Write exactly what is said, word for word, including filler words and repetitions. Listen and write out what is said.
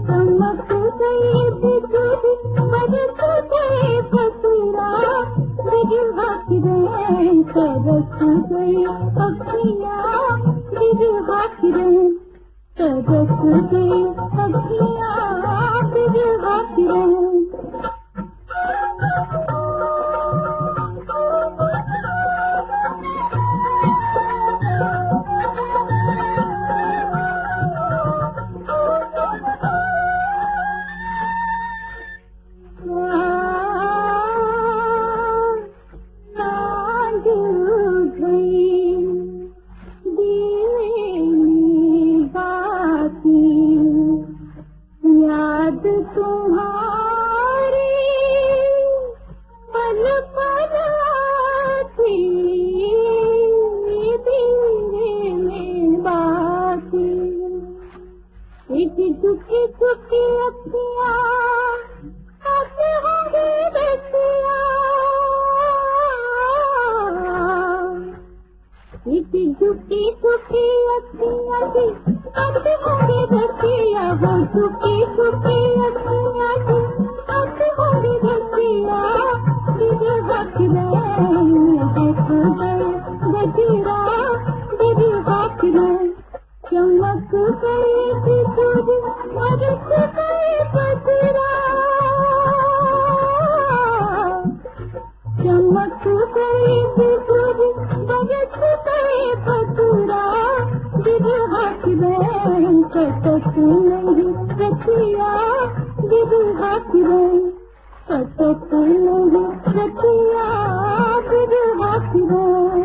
चमक गई बिजुली बरस गए बसुरा बिरहा किरण तरस गई अखियाँ बिरहा किरण तरस गई अखियाँ बिरहा किरण। याद तुम्हारी पल पल आती दिल में बाती एक झुकी झुकी अखियाँ आती होंगी बसिया एक झुकी झुकी अखियाँ की आती होंगी बसिया वो झुकी झुकी अखियाँ की आती होंगी बसिया बिरहा किरण देख गए गजरा बिरहा किरण चमक गई बिजुली बरस गए बसुरा चमक गई बिजुली बरस गए बसुरा बिरहा किरण कटक नहीं रतिया बिरहा किरण कटक नहीं रतिया बिरहा किरण।